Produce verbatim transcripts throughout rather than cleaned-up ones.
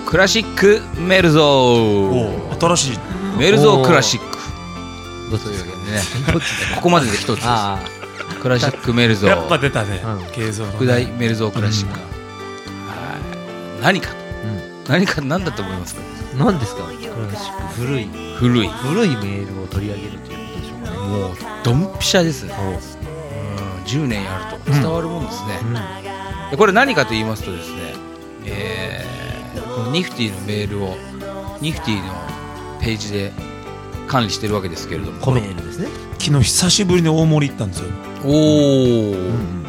クラシックメルゾー。 お新しいメルゾークラシック。 どっちですかね、ここまでで一つです。あクラシックメルゾー。 やっぱ出たね。 継続、ね。副題メルゾークラシック。うん、何か、うん、何か何だと思いますか。 何ですか。クラシック古い古い古いメールを取り上げるということでしょうかね。 もうドンピシャですね。うん、じゅうねんやると伝わるもんですね。うんうん、でこれ何かと言いますとですね、えー、このニフティのメールをニフティのページで管理してるわけですけれども、 コメールですね。 昨日久しぶりに大森行ったんですよ。 おお、うん、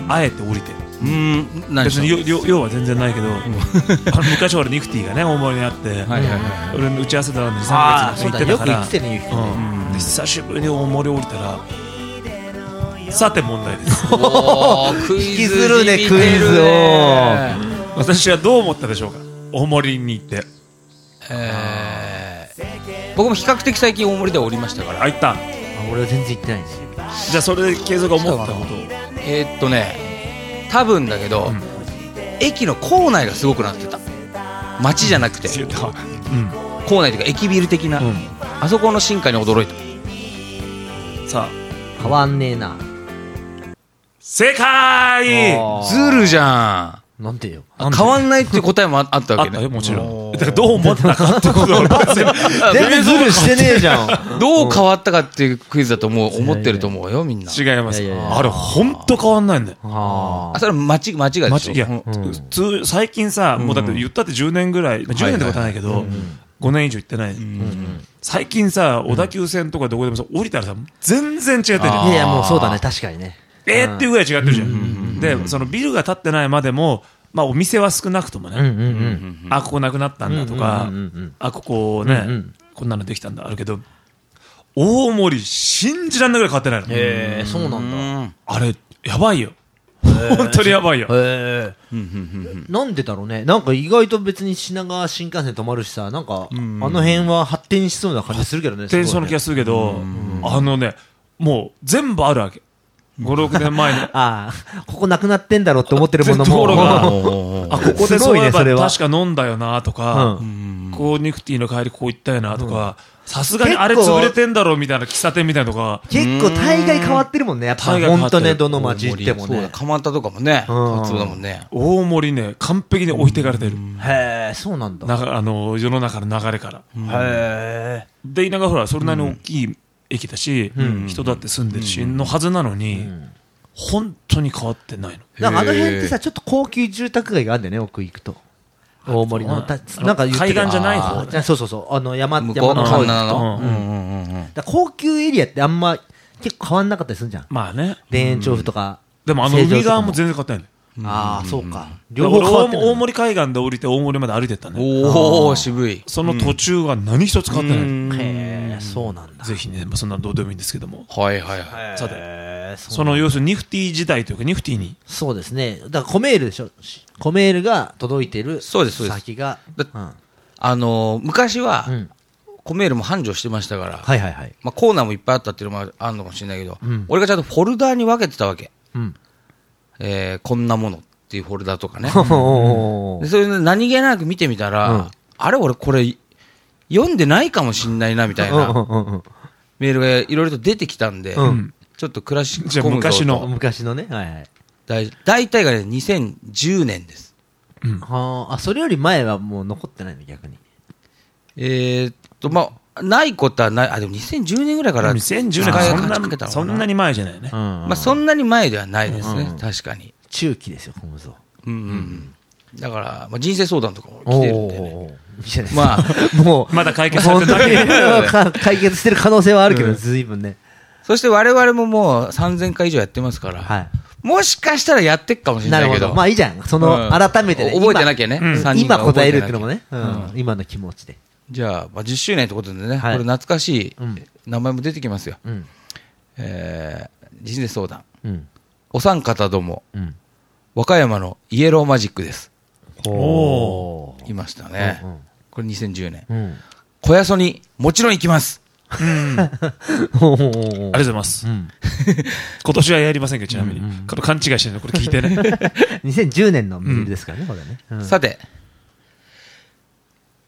あえて降りて、 うん、 別に用は全然ないけど、うん、あの昔俺ニフティがね大森にあって、はいはいはい、俺の打ち合わせだなんでさんかげつ行ってたから、よく行ってね、うん、で久しぶりに大森降りたら、さて問題です。 おクイズするね、クイズを。 私はどう思ったでしょうか、大森に行って。 えー、僕も比較的最近大森で降りましたから。 あ、行った。あ、 俺は全然行ってないんですよ。 じゃあそれで継続が思ったことを。 えー、っとね多分だけど、うん、駅の構内がすごくなってた。街じゃなくて、うん、構内というか駅ビル的な、うん、あそこの進化に驚いた。 さあ変わんねえな。 正解。 ズルじゃん。 なんでよ。 変わんないっていう答えもあったわけね。 あったよ、もちろん。だからどう思ったかってことを全然ズルしてねえじゃん。 どう変わったかっていうクイズだと思う思ってると思うよみんな。 違います。あれ本当変わんないんだよ。 ああ、それ間違間違いでしょ。 いや、普通最近さ、もうだって言ったってじゅうねんぐらい、じゅうねんってことはないけど、ごねん以上行ってない。最近さ、小田急線とかどこでもさ降りたらさ全然違ってるじゃん。 いやもうそうだね、確かにね。 えーっていうぐらい違ってるじゃん。で、そのビルが建ってないまでも、まあお店は少なくともね、あ、ここなくなったんだとか、あ、ここね、こんなのできたんだあるけど、大森信じらんないぐらい変わってないの。 へえ、そうなんだ。 あれやばいよ。本当にやばいよ。 へえ。なんでだろうね。なんか意外と別に品川新幹線止まるしさ、なんかあの辺は発展しそうな感じするけどね。 発展しそうな気がするけど、あのね、もう全部あるわけ。ご、ろくねんまえに。 ああ、ここなくなってんだろうって思ってるものも。 あ、ここでそういえば確か飲んだよなとか、こうニフティの帰りこう行ったよなとか、さすがにあれ潰れてんだろうみたいな喫茶店みたいなとか。 結構大概変わってるもんね。やっぱ本当ね、どの街行ってもね。 蒲田とかもね、そうだもんね。 大森ね、完璧に置いていかれてる。 へえ、そうなんだ。 あの、世の中の流れから。へえ。で、稲川ほら、それなりに大きい駅だし、人だって住んでるし、のはずなのに、本当に変わってないの。 なんかあの辺ってさ、ちょっと高級住宅街があるんだよね、奥行くと。大森の。なんか海岸じゃない方。 そうそうそう。あの山、 山の方の。 高級エリアってあんま結構変わんなかったりするじゃん。 まあね。 田園調布とか。 でもあの海側も全然変わってないね。 ああ、そうか。 両方変わってない。大森海岸で降りて大森まで歩いてったね。 おー、渋い。 その途中は何一つ変わってない。 へえ、そうなんだ。 ぜひね、そんなどうでもいいんですけども。 はいはいはい。 さて、その要するにニフティ時代というかニフティに。 そうですね。だからコメールでしょ。コメールが届いてる先が。 あの、昔は、コメールも繁盛してましたから、 はいはいはい。 まあコーナーもいっぱいあったっていうのもあるのかもしれないけど、俺がちゃんとフォルダーに分けてたわけ。えー、こんなものっていうフォルダとかね。でそれで何気なく見てみたら、うん、あれ俺これ読んでないかもしんないなみたいなメールがいろいろと出てきたんで、うん、ちょっとクラシックコムゾーと昔の昔のね、はいはい、 だい大体がねにせんじゅうねんです、 うん、はあ、それより前はもう残ってないの逆に。 えー、っとまあないことはない。あ、でもにせんじゅうねんぐらいからにせんじゅうねんからそんな、そんなに前じゃないね、うん、 まあそんなに前ではないですね、うんうん、確かに中期ですよコムゾー。 うんうんうん、だから、まあ、人生相談とかも来てるんでね。 まあ、もうまだ解決されてない解決してる可能性はあるけど、ずいぶんね。 そして我々ももうさんぜんかい以上やってますから、はい、もしかしたらやってっかもしれないけど。 なるほど。まあいいじゃん。その、改めてね、 覚えてなきゃね、 うん、今答えるっていうのもね、うん、今の気持ちで。 じゃあ、まあ、じゅっしゅうねんってことでね、はい、これ懐かしい名前も出てきますよ。うん、えー、人生相談、うん、お三方ども、うん、和歌山のイエローマジックです。おー、いましたね、うんうん、これにせんじゅうねん、うん、小屋曽にもちろん行きます、うん、ありがとうございます、うん、今年はやりませんけど、ちなみに、うんうん、これ勘違いしてるのこれ聞いてねにせんじゅうねんのメールですからね、うん、これね、 うん、さて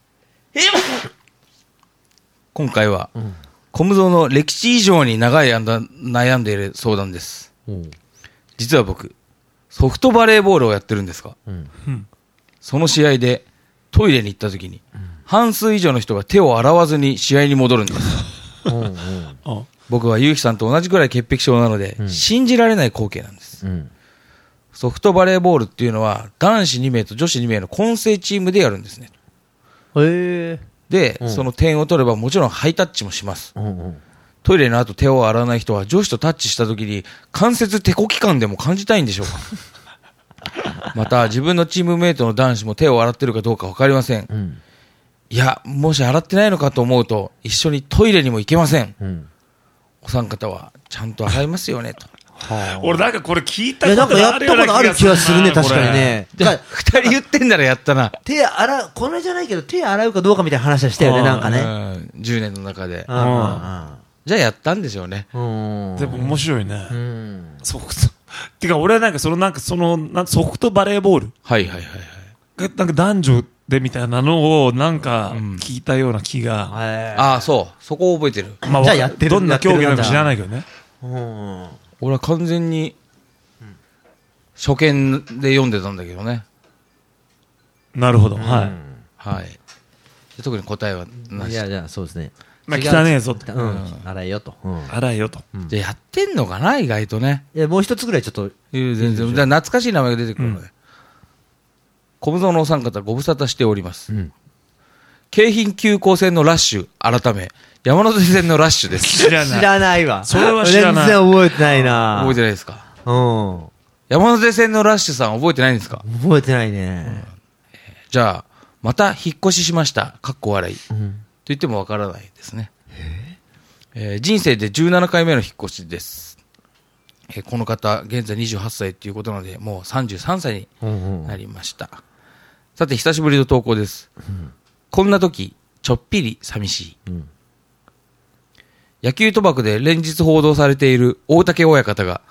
今回は、うん、コムゾの歴史以上に長い間悩んでいる相談です。実は僕、ソフトバレーボールをやってるんですが、うん、その試合でトイレに行った時に、うん、半数以上の人が手を洗わずに試合に戻るんです。うんうん、僕はゆうきさんと同じくらい潔癖症なので、うん、信じられない光景なんです。うん、ソフトバレーボールっていうのは男子に名と女子に名の混成チームでやるんですね。へー。で、うん、その点を取ればもちろんハイタッチもします。うんうん、トイレの後手を洗わない人は女子とタッチした時に関節手こき感でも感じたいんでしょうか。また自分のチームメイトの男子も手を洗ってるかどうか分かりません。うん、いや、もし洗ってないのかと思うと一緒にトイレにも行けません。うん、お三方はちゃんと洗いますよねと。 はあ、俺なんかこれ聞いたことあるような気がするな。なんかやったことある気がするね、確かにね。 二人言ってんならやったな。 手洗う、これじゃないけど手洗うかどうかみたいな話はしたよね、なんかね。 じゅうねんの中で。じゃあやったんでしょうね。 でも面白いね。ソフト。てか俺はなんかそのなんかそのソフトバレーボール。 はいはいはいはい。なんか男女でみたいなのをなんか聞いたような気が。 ああ、そう。そこを覚えてる。 まあ、じゃあやってる。どんな競技なのか知らないけどね。 俺は完全に初見で読んでたんだけどね。 なるほど。はい。 はい。特に答えはなし。 いやいや、そうですね。 まあ、汚ねえぞって。 うん。洗えよと。 洗えよと。 じゃあやってんのかな、意外とね。 いや、もう一つぐらいちょっと。 全然。懐かしい名前が出てくるので。小室のお三方ご無沙汰しております。京浜急行線のラッシュ、改め、山手線のラッシュです。 知らない。 知らないわ。 それは知らない。 全然覚えてないな。 覚えてないですか。うん。山手線のラッシュさん覚えてないんですか。 覚えてないね。うん、 じゃあ、また引っ越ししました。かっこ笑い。うん、と言ってもわからないですね。えー、人生でじゅうななかいめの引っ越しです。えー、この方、現在にじゅうはっさいということなので、もうさんじゅうさんさいになりました。うんうん、さて、久しぶりの投稿です。うん、こんな時、ちょっぴり寂しい。うん、野球賭博で連日報道されている大竹親方が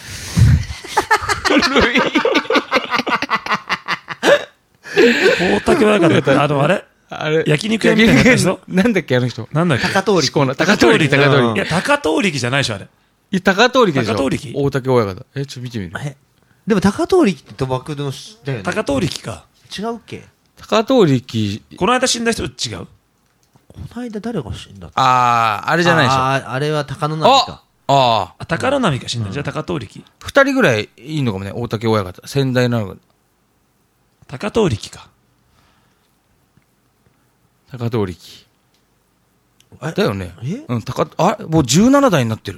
大竹親方ってあのあれあれ焼肉屋みたいな人なんだっけあの人なんだっけ高通り高通り高通りいや高通りじゃないでしょあれいや高通りでしょ高通り大竹親方えちょっと見てみるえでも高通りって賭博のだよね高通りか違うっけ高通りこの間死んだ人違うこの間誰が死んだああ、あれじゃないでしょ。 ああ、あれは高野波か。 ああ。高野波か死んだ。じゃあ高通力。 二人ぐらいいいのかもね、大竹親方。先代なのか。 高通力か。 高通力。だよね。えうん、高、あもうじゅうななだいになってる。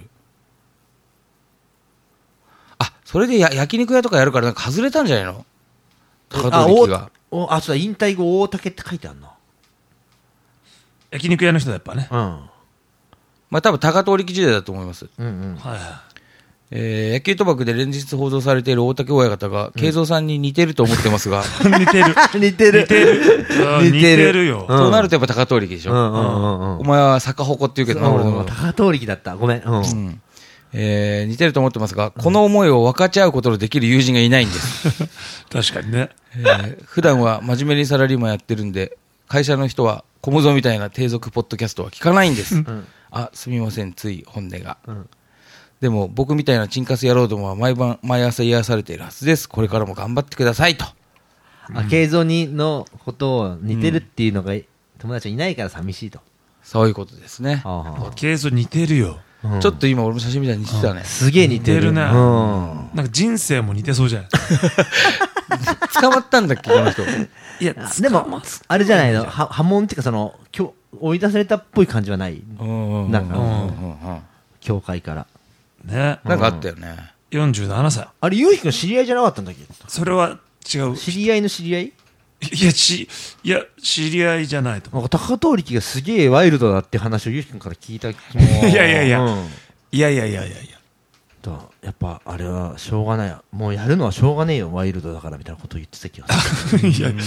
あ、それでや焼肉屋とかやるからなんか外れたんじゃないの高通力が。 あ、あ、そうだ、引退後大竹って書いてあるな。 焼肉屋の人だやっぱね。うん。 まあ多分高通力時代だと思います。うんうん。はいはい。えー、野球賭博で連日報道されている大竹親方が、慶三さんに似てると思ってますが。 似てる。 似てる。 似てる。似てるよ。 そうなるとやっぱ高通力でしょ。うんうんうん。お前は坂鉾って言うけどな、俺の。 高通力だった。ごめん。うん。 えー、似てると思ってますが、この思いを分かち合うことのできる友人がいないんです。 確かにね。 えー、普段は真面目にサラリーマンやってるんで、会社の人は小室みたいな低俗ポッドキャストは聞かないんです。うん、あ、すみません、つい本音が。うん、でも僕みたいなチンカス野郎どもは毎晩、毎朝癒されているはずです。これからも頑張ってくださいと。 あ、慶三にのことを似てるっていうのが、うん、友達いないから寂しいと。 そういうことですね。 慶三似てるよ。 うん、ちょっと今俺も写真みたいに似てたね。 すげえ似てる。似てるね。うん。 なんか人生も似てそうじゃない捕まったんだっけこの人。 いや、でも、あれじゃないの、は波紋っていうかその、追い出されたっぽい感じはない。なんか、教会から。 ね。 なんかあったよね。 よんじゅうななさい。 あれ、ゆうひくん知り合いじゃなかったんだっけそれは違う。 知り合いの知り合いいや、ち、いや、知り合いじゃないと思う。 なんか高通力がすげえワイルドだって話をゆうひくんから聞いた気も。 いやいやいや、うん、いやいやいやいやいや。 やっぱあれはしょうがない。もうやるのはしょうがねえよ、ワイルドだからみたいなことを言ってた気がする。いや、うん。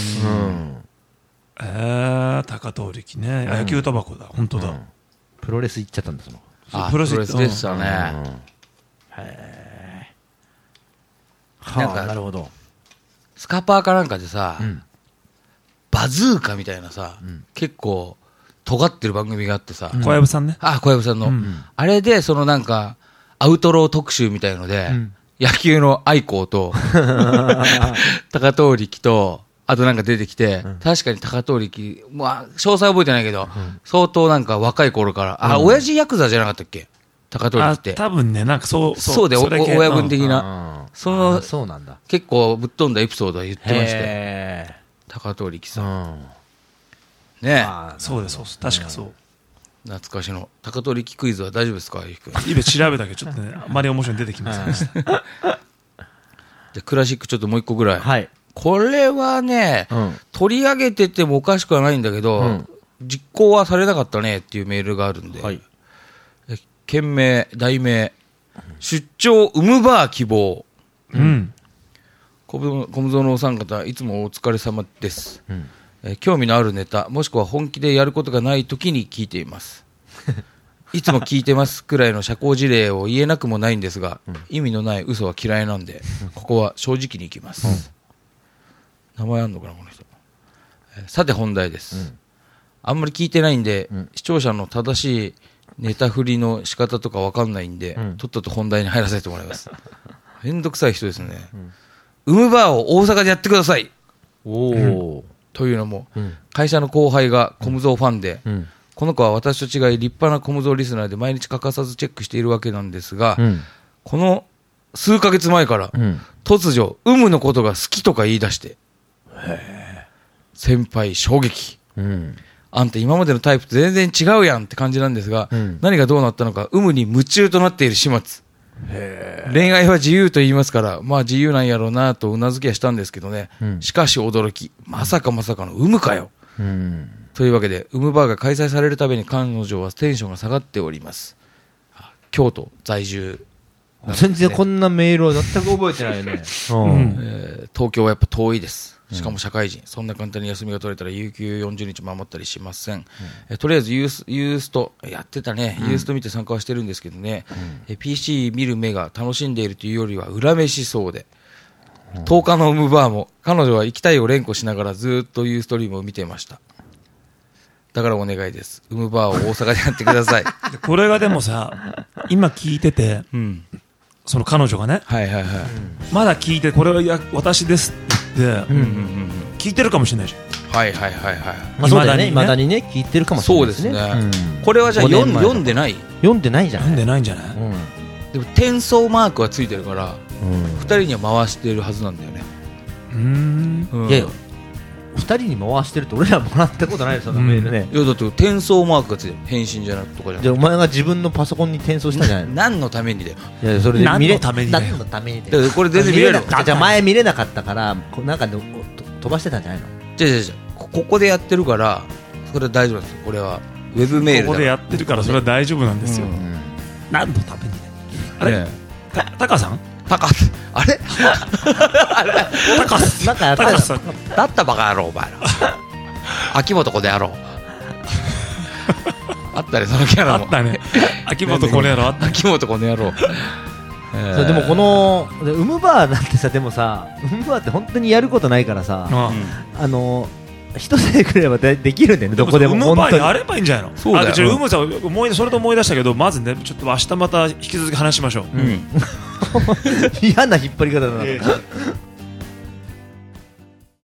えー、高通力ね。野球タバコだ、本当だ、うん。 プロレス行っちゃったんだ、その。 あ、プロレスでしたね。うん、へえ。はあ、なるほど。 スカパーかなんかでさ、うん、バズーカみたいなさ、うん、結構尖ってる番組があってさ、 小籔さんね。 あ、小籔さんの、うん、あれで、そのなんか、アウトロー特集みたいので、うん、野球の愛好と、高遠力と、あとなんか出てきて、うん、確かに高遠力、まあ、詳細覚えてないけど、うん、相当なんか若い頃から、あ、うん、親父ヤクザじゃなかったっけ高遠力って。 多分ね、なんかそう、 そう、そうで、親分的な、うん、その、 そうなんだ。 結構ぶっ飛んだエピソードは言ってまして、高遠力さん。うん、ねえ。 そうです、そうです。確かそう。 懐かしの高遠力クイズは大丈夫ですか、ゆうきくん。 今調べたけど、ちょっとね、あまり面白いの出てきませんでした。じゃあ、クラシックちょっともう一個ぐらい。 はい。 これはね、うん、取り上げててもおかしくはないんだけど、うん、実行はされなかったねっていうメールがあるんで、はい、件名、題名、出張ウムバー希望。うん。小無造のお三方、いつもお疲れ様です。うん、え興味のあるネタ、もしくは本気でやることがないときに聞いています。いつも聞いてますくらいの社交辞令を言えなくもないんですが、うん、意味のない嘘は嫌いなんで、ここは正直にいきます。うん名前あんのかなこの人。さて本題です、うん、あんまり聞いてないんで、うん、視聴者の正しいネタ振りの仕方とかわかんないんで、うん、とっとと本題に入らせてもらいます。めんどくさい人ですね、うん、ウムバーを大阪でやってください。おー、うん、というのも、うん、会社の後輩がコムゾーファンで、うん、この子は私と違い立派なコムゾーリスナーで毎日欠かさずチェックしているわけなんですが、うん、この数ヶ月前から、うん、突如ウムのことが好きとか言い出して先輩衝撃、うん、あんた今までのタイプと全然違うやんって感じなんですが、うん、何がどうなったのか有無に夢中となっている始末。恋愛は自由と言いますからまあ自由なんやろうなとうなずきはしたんですけどね、うん、しかし驚きまさかまさかの有無かよ、うん、というわけでウムバーが開催されるたびに彼女はテンションが下がっております。京都在住全然こんなメールは全く覚えてないよね、うんえー、東京はやっぱ遠いです。しかも社会人、うん、そんな簡単に休みが取れたら有給よんじゅうにち守ったりしません、うんえとりあえずユース、ユーストやってたね、うん、ユースト見て参加はしてるんですけどね、うん、え ピーシー 見る目が楽しんでいるというよりは恨めしそうで、うん、とおかのウムバーも彼女は行きたいを連呼しながらずっとユーストリームを見ていました。だからお願いです、ウムバーを大阪でやってください。 これがでもさ今聞いてて、うん、その彼女がね、はいはいはい、まだ聞いてこれはや私ですって言って、うんうんうん、聞いてるかもしれないじゃん。 はいはいはいはい。 まあ、そうだよね、未だにね聞いてるかもしれないですね。 そうですね、うん、これはじゃあ読ん、読んでない読んでないじゃない読んでないんじゃない、うん、 でも転送マークはついてるから、うん、ふたりには回してるはずなんだよね。 うーん、うん、いやいやふたりに回してるって俺らもらったことないよそのメールね、 うん、いやだって転送マークがついてる返信じゃなくとかじゃなくて、 じゃあお前が自分のパソコンに転送したんじゃないの何のためにだよ。 いやそれで見れ何のためにだよ何のためにだよこれ全然見れるじゃあ前見れなかったからなんか飛ばしてたんじゃないの。 じゃあじゃあじゃあここでやってるからそれは大丈夫なんですよ。これはウェブメールだからここでやってるからそれは大丈夫なんですよ、うん、何のためにあれ、ね、たタカさんタカあれあれタカスなんかやったタカスだったバカ野郎お前ら秋元この野郎あったねそのキャラもあったね秋元この野郎あった秋元この野郎えー、そうでもこのウムバーなんてさでもさウムバーって本当にやることないからさ、うん、あの一つでくれば で, できるんだよねどこでも。 ウムバーやればいいんじゃないの。そうだよ。あちょウムさん思いそれと思い出したけどまずねちょっと明日また引き続き話しましょう、うん、 嫌な引っ張り方だな、えー